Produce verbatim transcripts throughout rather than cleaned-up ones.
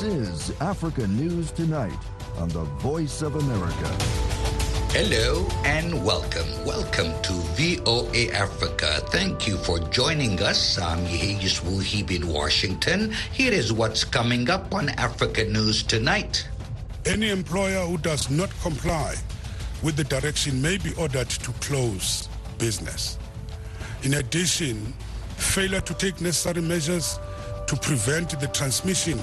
is Africa News Tonight on the Voice of America. Hello and welcome. Welcome to V O A Africa. Thank you for joining us. I'm Yehiyus Wuhib in Washington. Here is what's coming up on Africa News Tonight. Any employer who does not comply with the direction may be ordered to close business. In addition, failure to take necessary measures to prevent the transmission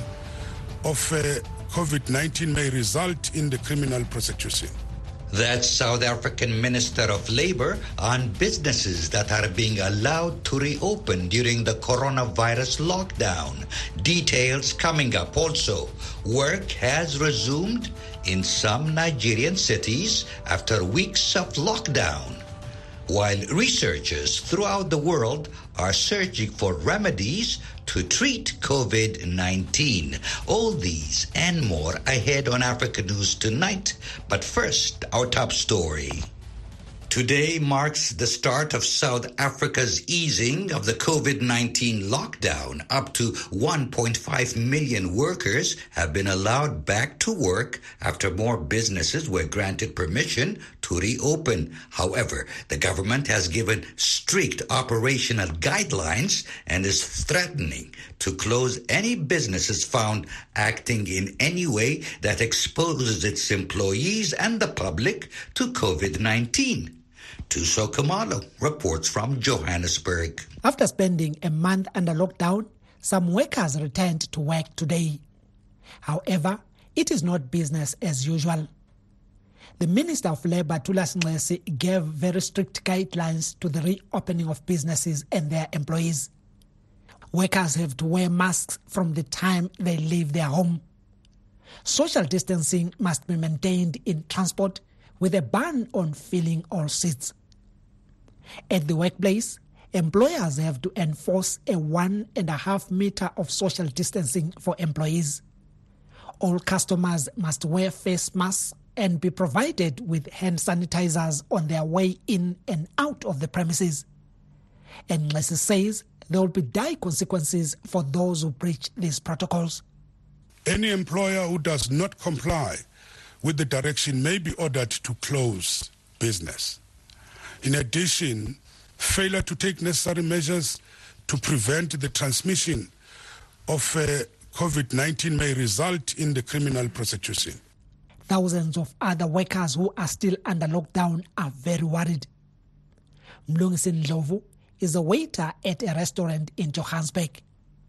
of uh, COVID nineteen may result in the criminal prosecution. That's South African Minister of Labour on businesses that are being allowed to reopen during the coronavirus lockdown. Details coming up also. Work has resumed in some Nigerian cities after weeks of lockdown, while researchers throughout the world are searching for remedies to treat COVID nineteen. All these and more ahead on Africa News Tonight. But first, our top story. Today marks the start of South Africa's easing of the COVID nineteen lockdown. Up to one point five million workers have been allowed back to work after more businesses were granted permission to reopen. However, the government has given strict operational guidelines and is threatening to close any businesses found acting in any way that exposes its employees and the public to COVID nineteen. Tuso Kamalo reports from Johannesburg. After spending a month under lockdown, some workers returned to work today. However, it is not business as usual. The Minister of Labour, Thulas Nxesi, gave very strict guidelines to the reopening of businesses and their employees. Workers have to wear masks from the time they leave their home. Social distancing must be maintained in transport with a ban on filling all seats. At the workplace, employers have to enforce a one and a half meter of social distancing for employees. All customers must wear face masks and be provided with hand sanitizers on their way in and out of the premises. And Nxesi says there will be dire consequences for those who breach these protocols. Any employer who does not comply with the direction may be ordered to close business. In addition, failure to take necessary measures to prevent the transmission of uh, COVID nineteen may result in the criminal prosecution. Thousands of other workers who are still under lockdown are very worried. Mlungisi Ndlovu is a waiter at a restaurant in Johannesburg.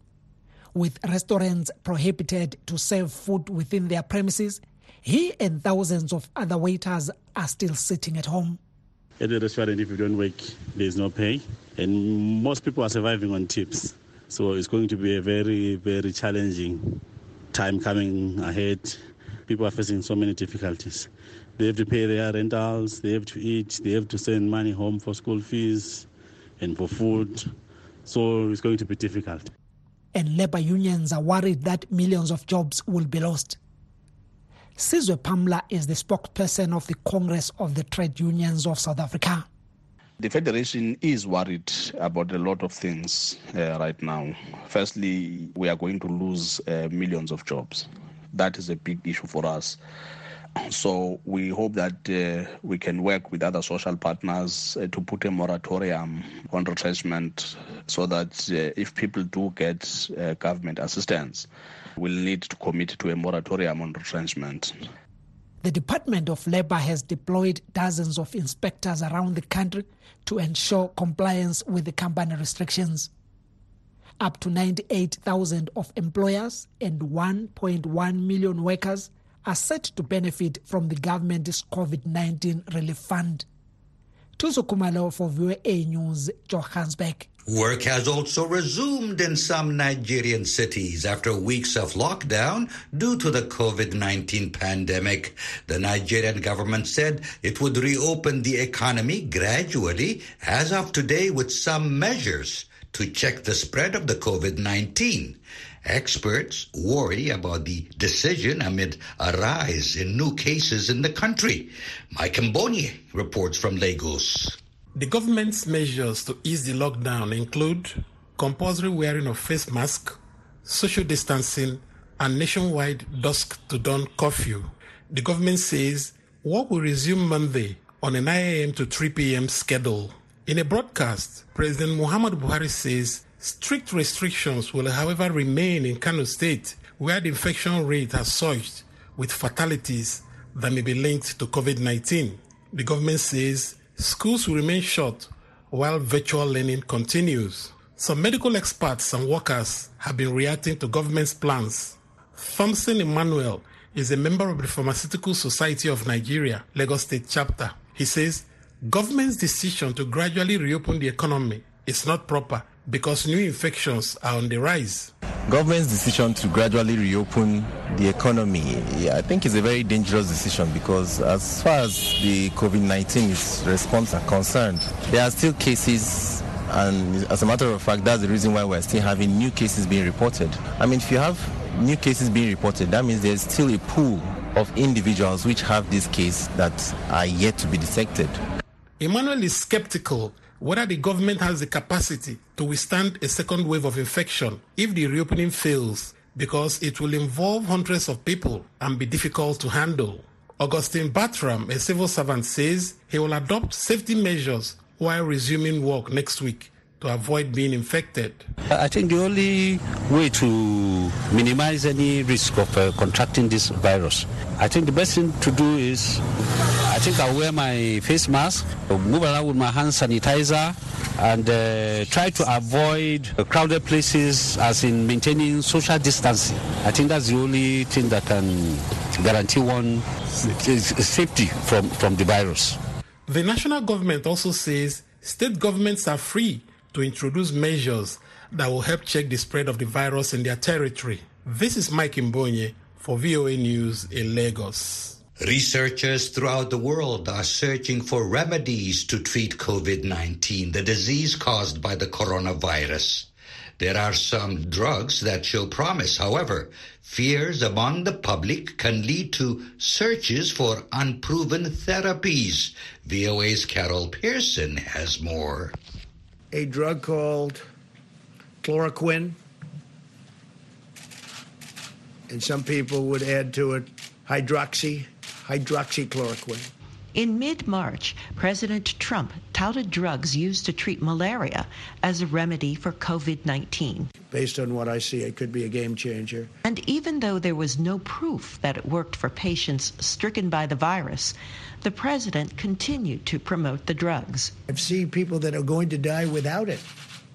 With restaurants prohibited to serve food within their premises, he and thousands of other waiters are still sitting at home. At the restaurant, if you don't work, there's no pay. And most people are surviving on tips. So it's going to be a very, very challenging time coming ahead. People are facing so many difficulties. They have to pay their rentals, they have to eat, they have to send money home for school fees and for food. So it's going to be difficult. And labor unions are worried that millions of jobs will be lost. Sizwe Pamla is the spokesperson of the Congress of the Trade Unions of South Africa. The Federation is worried about a lot of things uh, right now. Firstly, we are going to lose uh, millions of jobs. That is a big issue for us. So we hope that uh, we can work with other social partners uh, to put a moratorium on retrenchment so that uh, if people do get uh, government assistance, we'll need to commit to a moratorium on retrenchment. The Department of Labour has deployed dozens of inspectors around the country to ensure compliance with the company restrictions. Up to ninety-eight thousand of employers and one point one million workers are set to benefit from the government's COVID nineteen relief fund. Tuso Kumalo for V O A News, Johannesburg. Work has also resumed in some Nigerian cities after weeks of lockdown due to the COVID nineteen pandemic. The Nigerian government said it would reopen the economy gradually as of today with some measures to check the spread of the COVID nineteen. Experts worry about the decision amid a rise in new cases in the country. Mike Mbonye reports from Lagos. The government's measures to ease the lockdown include compulsory wearing of face masks, social distancing, and nationwide dusk to dawn curfew. The government says work will resume Monday on a nine a.m. to three p.m. schedule. In a broadcast, President Muhammadu Buhari says strict restrictions will, however, remain in Kano State, where the infection rate has surged with fatalities that may be linked to covid nineteen. The government says schools will remain shut while virtual learning continues. Some medical experts and workers have been reacting to government's plans. Thompson Emmanuel is a member of the Pharmaceutical Society of Nigeria, Lagos State chapter. He says government's decision to gradually reopen the economy is not proper because new infections are on the rise. Government's decision to gradually reopen the economy, yeah, I think is a very dangerous decision because as far as the covid nineteen response are concerned, there are still cases, and as a matter of fact, that's the reason why we're still having new cases being reported. I mean, if you have new cases being reported, that means there's still a pool of individuals which have this case that are yet to be detected. Emmanuel is skeptical whether the government has the capacity to withstand a second wave of infection if the reopening fails, because it will involve hundreds of people and be difficult to handle. Augustine Bartram, a civil servant, says he will adopt safety measures while resuming work next week to avoid being infected. I think the only way to minimize any risk of uh, contracting this virus, I think the best thing to do is, I think I'll wear my face mask, move around with my hand sanitizer, and uh, try to avoid crowded places, as in maintaining social distancing. I think that's the only thing that can guarantee one safety from, from the virus. The national government also says state governments are free to introduce measures that will help check the spread of the virus in their territory. This is Mike Mbonye for V O A News in Lagos. Researchers throughout the world are searching for remedies to treat covid nineteen, the disease caused by the coronavirus. There are some drugs that show promise. However, fears among the public can lead to searches for unproven therapies. V O A's Carol Pearson has more. A drug called chloroquine, and some people would add to it hydroxy, hydroxychloroquine. In mid-March, President Trump touted drugs used to treat malaria as a remedy for covid nineteen. Based on what I see, it could be a game changer. And even though there was no proof that it worked for patients stricken by the virus, the president continued to promote the drugs. I've seen people that are going to die without it.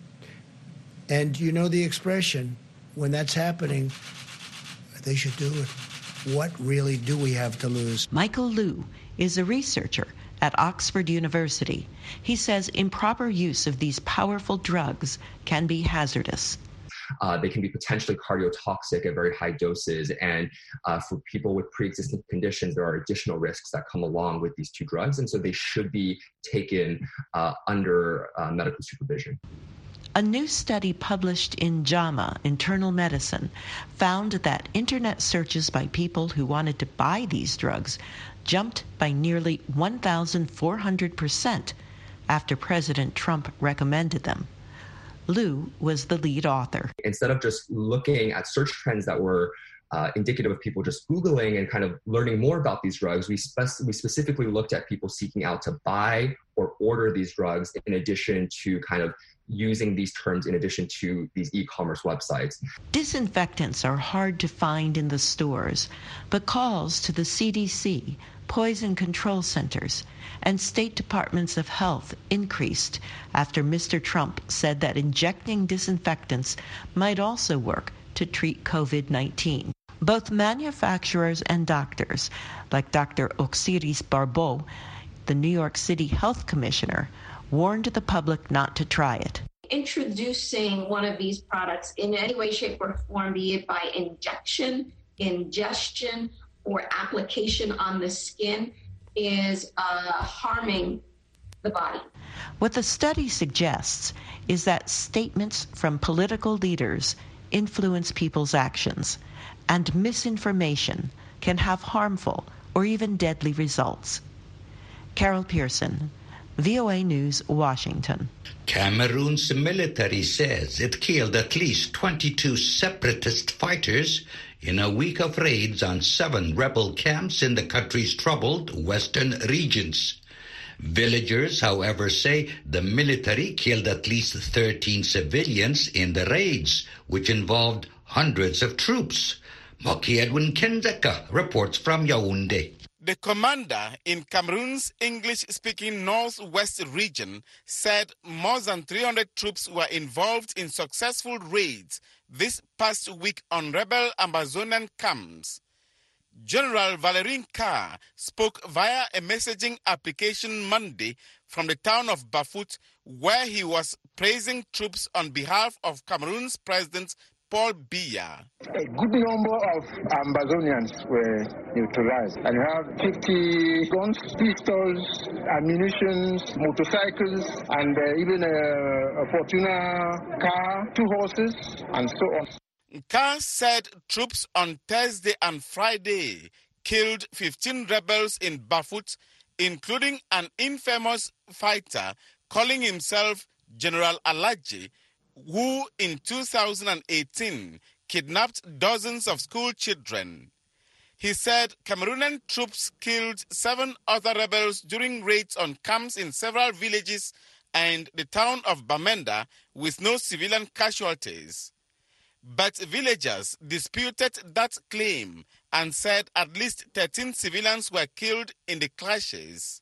And you know the expression, when that's happening, they should do it. What really do we have to lose? Michael Liu is a researcher at Oxford University. He says improper use of these powerful drugs can be hazardous. Uh, they can be potentially cardiotoxic at very high doses. And uh, for people with pre-existing conditions, there are additional risks that come along with these two drugs. And so they should be taken uh, under uh, medical supervision. A new study published in JAMA, Internal Medicine, found that internet searches by people who wanted to buy these drugs jumped by nearly one thousand four hundred percent after President Trump recommended them. Liu was the lead author. Instead of just looking at search trends that were uh, indicative of people just Googling and kind of learning more about these drugs, we, spe- we specifically looked at people seeking out to buy or order these drugs in addition to kind of using these terms in addition to these e-commerce websites. Disinfectants are hard to find in the stores, but calls to the C D C, poison control centers, and state departments of health increased after Mister Trump said that injecting disinfectants might also work to treat covid nineteen. Both manufacturers and doctors, like Doctor Osiris Barbeau, the New York City Health Commissioner, warned the public not to try it. Introducing one of these products in any way, shape, or form, be it by injection, ingestion, or application on the skin, is uh, harming the body. What the study suggests is that statements from political leaders influence people's actions, and misinformation can have harmful or even deadly results. Carol Pearson, V O A News, Washington. Cameroon's military says it killed at least twenty-two separatist fighters in a week of raids on seven rebel camps in the country's troubled western regions. Villagers, however, say the military killed at least thirteen civilians in the raids, which involved hundreds of troops. Moki Edwin Kenzeka reports from Yaoundé. The commander in Cameroon's English-speaking northwest region said more than three hundred troops were involved in successful raids this past week on rebel Amazonian camps. General Valerie Carr spoke via a messaging application Monday from the town of Bafut, where he was praising troops on behalf of Cameroon's President Paul Biya. A good number of Amazonians were neutralized, and you have fifty guns, pistols, ammunition, motorcycles, and uh, even a, a Fortuna car, two horses, and so on. Carr said troops on Thursday and Friday killed fifteen rebels in Bafut, including an infamous fighter calling himself General Alaji, who in two thousand eighteen kidnapped dozens of school children. He said Cameroonian troops killed seven other rebels during raids on camps in several villages and the town of Bamenda with no civilian casualties. But villagers disputed that claim and said at least thirteen civilians were killed in the clashes.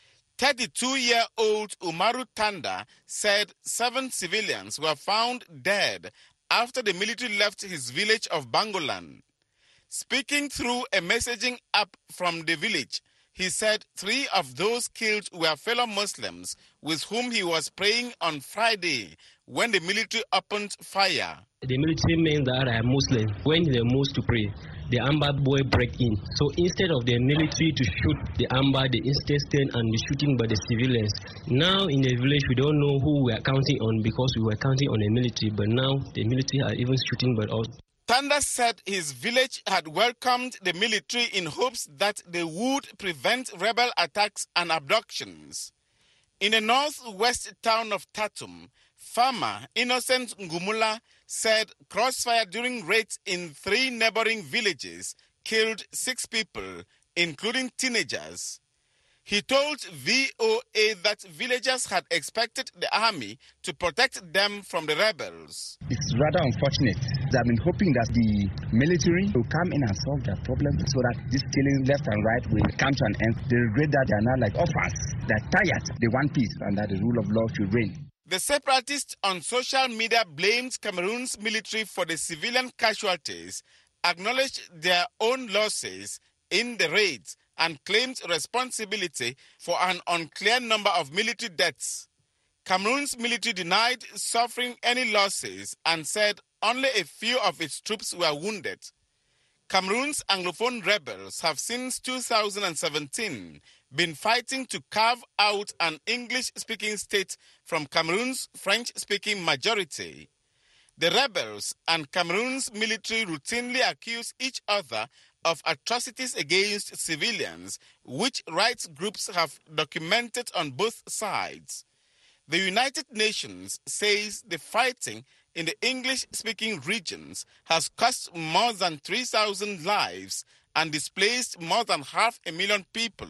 thirty-two-year-old Umaru Tanda said seven civilians were found dead after the military left his village of Bangolan. Speaking through a messaging app from the village, he said three of those killed were fellow Muslims with whom he was praying on Friday when the military opened fire. The military men that are Muslim, when they move to pray, the Amba boy break in. So instead of the military to shoot the Amba, the instead stand and the shooting by the civilians. Now in the village we don't know who we are counting on because we were counting on the military, but now the military are even shooting by us. Tanda said his village had welcomed the military in hopes that they would prevent rebel attacks and abductions. In the northwest town of Tatum, farmer Innocent Ngumula said crossfire during raids in three neighboring villages killed six people, including teenagers. He told V O A that villagers had expected the army to protect them from the rebels. It's rather unfortunate. I've been hoping that the military will come in and solve their problem so that this killing left and right will come to an end. They regret that they are now like orphans. They're tired. They want peace and that the rule of law should reign. The separatists on social media blamed Cameroon's military for the civilian casualties, acknowledged their own losses in the raids, and claimed responsibility for an unclear number of military deaths. Cameroon's military denied suffering any losses and said only a few of its troops were wounded. Cameroon's Anglophone rebels have since two thousand seventeen been fighting to carve out an English-speaking state from Cameroon's French-speaking majority. The rebels and Cameroon's military routinely accuse each other of atrocities against civilians, which rights groups have documented on both sides. The United Nations says the fighting in the English-speaking regions has cost more than three thousand lives and displaced more than half a million people.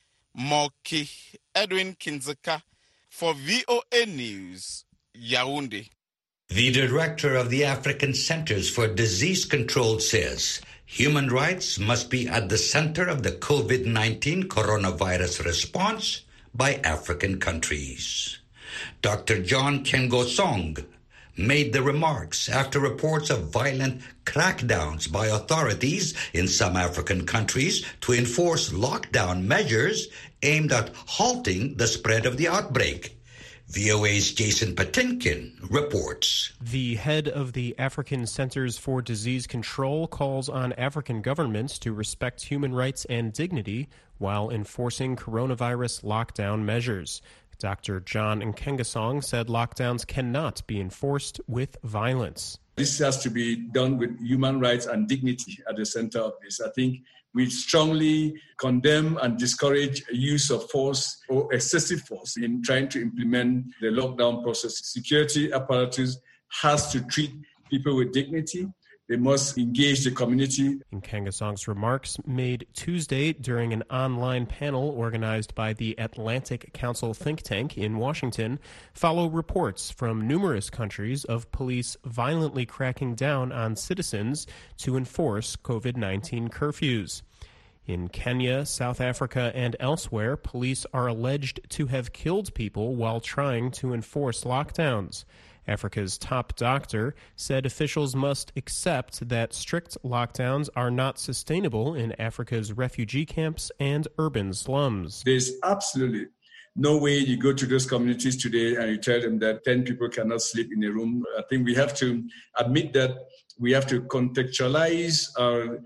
Moki Edwin Kinzeka for V O A News, Yaoundé. The director of the African Centers for Disease Control says human rights must be at the center of the COVID nineteen coronavirus response by African countries. Doctor John Kengosong made the remarks after reports of violent crackdowns by authorities in some African countries to enforce lockdown measures aimed at halting the spread of the outbreak. V O A's Jason Patinkin reports. The head of the African Centers for Disease Control calls on African governments to respect human rights and dignity while enforcing coronavirus lockdown measures. Doctor John Nkengasong said lockdowns cannot be enforced with violence. This has to be done with human rights and dignity at the center of this. I think we strongly condemn and discourage use of force or excessive force in trying to implement the lockdown process. Security apparatus has to treat people with dignity. They must engage the community. Nkengasong's remarks made Tuesday during an online panel organized by the Atlantic Council think tank in Washington follow reports from numerous countries of police violently cracking down on citizens to enforce COVID nineteen curfews. In Kenya, South Africa, and elsewhere, police are alleged to have killed people while trying to enforce lockdowns. Africa's top doctor said officials must accept that strict lockdowns are not sustainable in Africa's refugee camps and urban slums. There's absolutely no way you go to those communities today and you tell them that ten people cannot sleep in a room. I think we have to admit that we have to contextualize our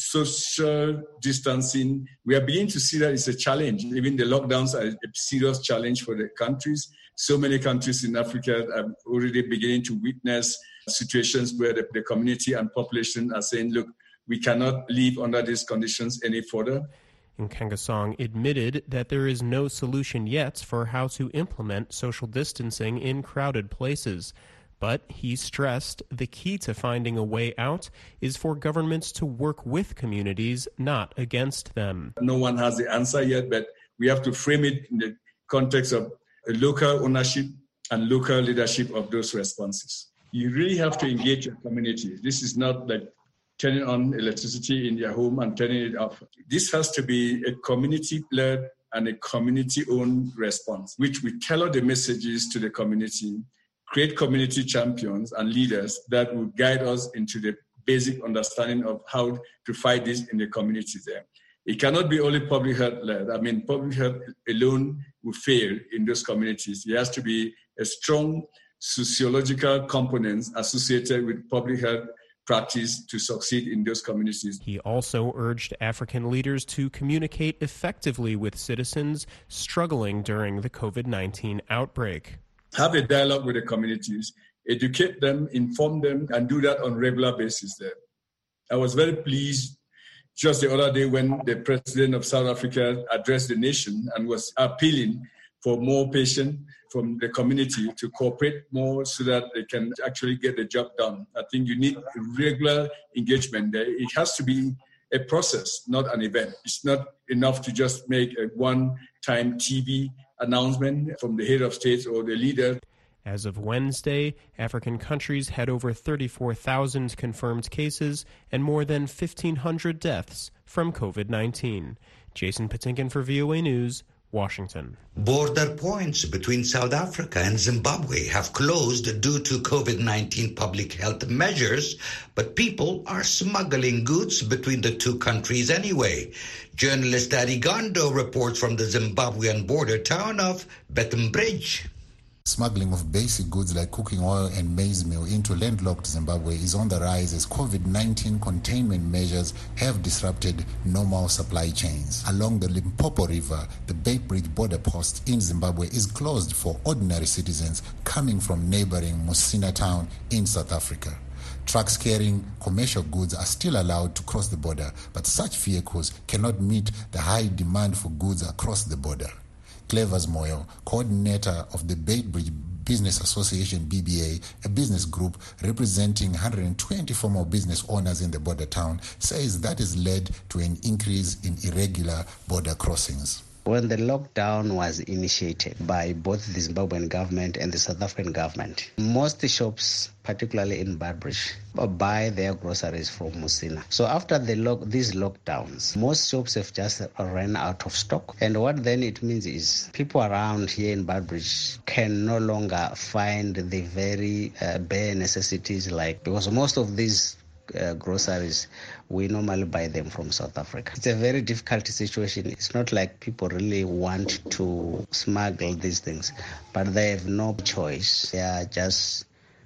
social distancing. We are beginning to see that it's a challenge. Even the lockdowns are a serious challenge for the countries. So many countries in Africa are already beginning to witness situations where the, the community and population are saying, look, we cannot live under these conditions any further. Nkengasong admitted that there is no solution yet for how to implement social distancing in crowded places. But he stressed the key to finding a way out is for governments to work with communities, not against them. No one has the answer yet, but we have to frame it in the context of local ownership and local leadership of those responses. You really have to engage your community. This is not like turning on electricity in your home and turning it off. This has to be a community-led and a community-owned response, which we tailor the messages to the community, create community champions and leaders that will guide us into the basic understanding of how to fight this in the community there. It cannot be only public health led. I mean, public health alone will fail in those communities. There has to be a strong sociological component associated with public health practice to succeed in those communities. He also urged African leaders to communicate effectively with citizens struggling during the COVID nineteen outbreak. Have a dialogue with the communities, educate them, inform them, and do that on a regular basis there. I was very pleased just the other day when the president of South Africa addressed the nation and was appealing for more patience from the community to cooperate more so that they can actually get the job done. I think you need regular engagement there. It has to be a process, not an event. It's not enough to just make a one-time T V announcement from the head of state or the leader. As of Wednesday, African countries had over thirty-four thousand confirmed cases and more than fifteen hundred deaths from COVID nineteen. Jason Patinkin for V O A News, Washington. Border points between South Africa and Zimbabwe have closed due to COVID nineteen public health measures, but people are smuggling goods between the two countries anyway. Journalist Daddy Gondo reports from the Zimbabwean border town of Beitbridge. Smuggling of basic goods like cooking oil and maize meal into landlocked Zimbabwe is on the rise as COVID nineteen containment measures have disrupted normal supply chains. Along the Limpopo River, the Beitbridge border post in Zimbabwe is closed for ordinary citizens coming from neighboring Musina town in South Africa. Trucks carrying commercial goods are still allowed to cross the border, but such vehicles cannot meet the high demand for goods across the border. Clevers Moyo, coordinator of the Beitbridge Business Association B B A, a business group representing one hundred twenty former business owners in the border town, says that has led to an increase in irregular border crossings. When the lockdown was initiated by both the Zimbabwean government and the South African government, most shops, particularly in Beitbridge, buy their groceries from Musina. So after the lock, these lockdowns, most shops have just ran out of stock. And what then it means is people around here in Beitbridge can no longer find the very uh, bare necessities, like, because most of these Uh, groceries, we normally buy them from South Africa. It's a very difficult situation. It's not like people really want to smuggle these things, but they have no choice. They are just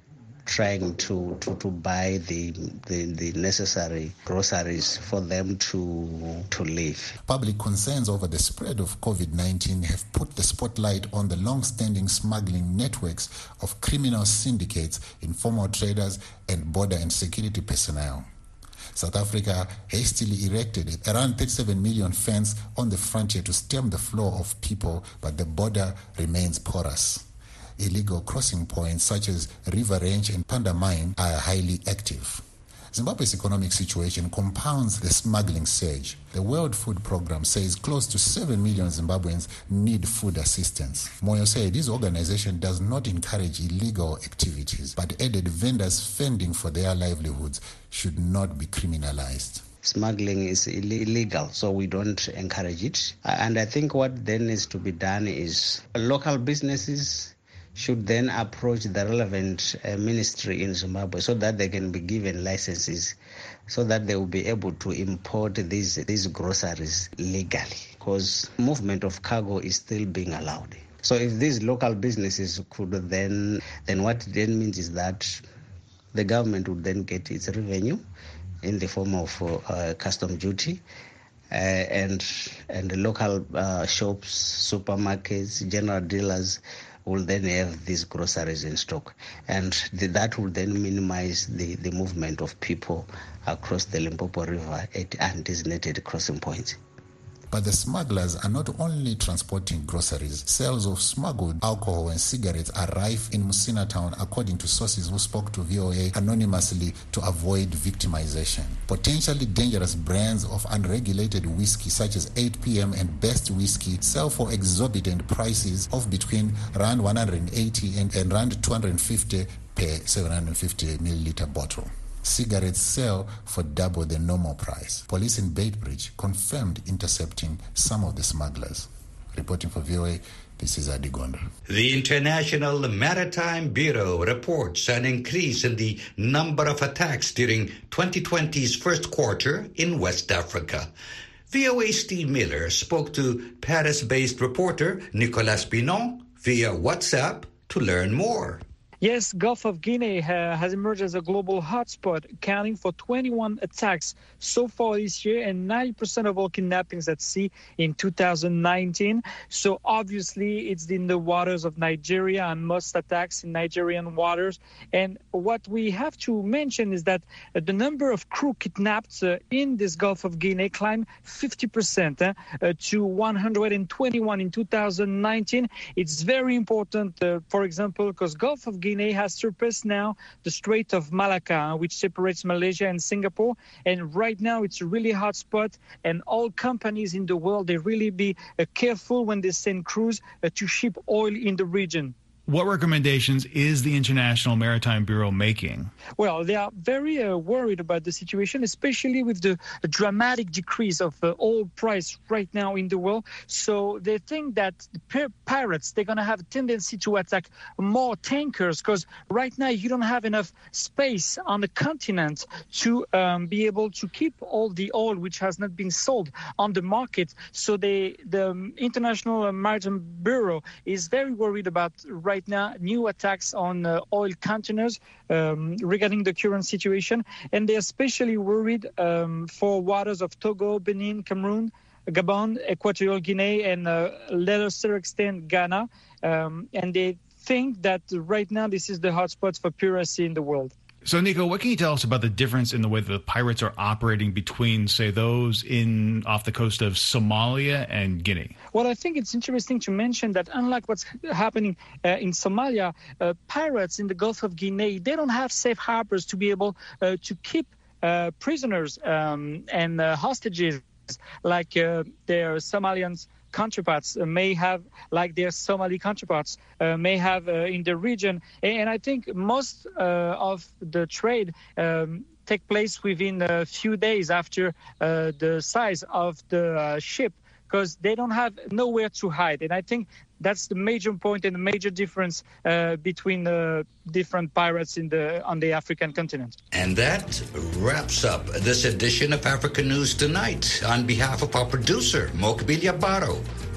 trying to, to, to buy the, the, the necessary groceries for them to, to live. Public concerns over the spread of COVID nineteen have put the spotlight on the long-standing smuggling networks of criminal syndicates, informal traders, and border and security personnel. South Africa hastily erected a around thirty-seven million fence on the frontier to stem the flow of people, but the border remains porous. Illegal crossing points such as River Range and Panda Mine are highly active. Zimbabwe's economic situation compounds the smuggling surge. The World Food Programme says close to seven million Zimbabweans need food assistance. Moyo said his organization does not encourage illegal activities, but added vendors fending for their livelihoods should not be criminalized. Smuggling is Ill- illegal, so we don't encourage it. And I think what then needs to be done is local businesses should then approach the relevant uh, ministry in Zimbabwe so that they can be given licenses so that they will be able to import these these groceries legally, because movement of cargo is still being allowed. So if these local businesses could then, then what it then means is that the government would then get its revenue in the form of uh, custom duty, uh, and and the local uh, shops, supermarkets, general dealers will then have these groceries in stock, and the, that will then minimize the, the movement of people across the Limpopo River at undesignated crossing points. But the smugglers are not only transporting groceries. Sales of smuggled alcohol and cigarettes are rife in Musina town, according to sources who spoke to V O A anonymously to avoid victimization. Potentially dangerous brands of unregulated whiskey such as eight p m and Best Whiskey sell for exorbitant prices of between Rand one hundred eighty and, and Rand two hundred fifty per seven hundred fifty milliliter bottle. Cigarettes sell for double the normal price. Police in Beitbridge confirmed intercepting some of the smugglers. Reporting for V O A, this is Adi Gonda. The International Maritime Bureau reports an increase in the number of attacks during twenty twenty's first quarter in West Africa. V O A's Steve Miller spoke to Paris-based reporter Nicolas Pinon via WhatsApp to learn more. Yes, Gulf of Guinea uh, has emerged as a global hotspot, accounting for twenty-one attacks so far this year and ninety percent of all kidnappings at sea in two thousand nineteen. So obviously it's in the waters of Nigeria and most attacks in Nigerian waters. And what we have to mention is that uh, the number of crew kidnapped uh, in this Gulf of Guinea climbed fifty percent uh, uh, to one hundred twenty-one in two thousand nineteen. It's very important, uh, for example, because Gulf of Guinea Guinea has surpassed now the Strait of Malacca, which separates Malaysia and Singapore. And right now it's a really hot spot, and all companies in the world, they really be uh, careful when they send crews uh, to ship oil in the region. What recommendations is the International Maritime Bureau making? Well, they are very uh, worried about the situation, especially with the, the dramatic decrease of uh, oil price right now in the world. So they think that the pirates, they're going to have a tendency to attack more tankers, because right now you don't have enough space on the continent to um, be able to keep all the oil which has not been sold on the market. So they, the International Maritime Bureau is very worried about right now new attacks on uh, oil containers um, regarding the current situation, and they're especially worried um, for waters of Togo, Benin, Cameroon, Gabon, Equatorial Guinea, and uh, lesser extent Ghana, um, and they think that right now this is the hotspot for piracy in the world. So, Nico, what can you tell us about the difference in the way that the pirates are operating between, say, those in off the coast of Somalia and Guinea? Well, I think it's interesting to mention that unlike what's happening uh, in Somalia, uh, pirates in the Gulf of Guinea, they don't have safe harbors to be able uh, to keep uh, prisoners um, and uh, hostages like uh, their Somalians counterparts uh, may have, like their Somali counterparts uh, may have uh, in the region. And I think most uh, of the trade um, take place within a few days after uh, the size of the uh, ship, because they don't have nowhere to hide. And I think that's the major point and the major difference uh, between the different pirates in the on the African continent. And that wraps up this edition of African News Tonight. On behalf of our producer, Mokbilia Baro,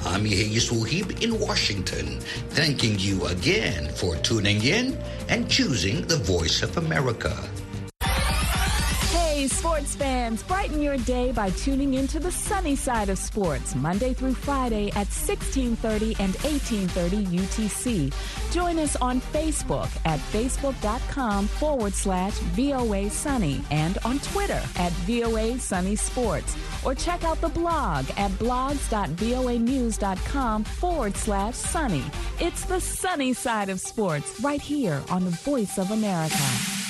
I'm Yehiyas Wuhib in Washington, thanking you again for tuning in and choosing the Voice of America. Hey, sports fans, brighten your day by tuning into the sunny side of sports, Monday through Friday at sixteen thirty and eighteen thirty U T C. Join us on Facebook at facebook.com forward slash VOA Sunny and on Twitter at VOA Sunny Sports. Or check out the blog at blogs.voanews.com forward slash sunny. It's the sunny side of sports right here on the Voice of America.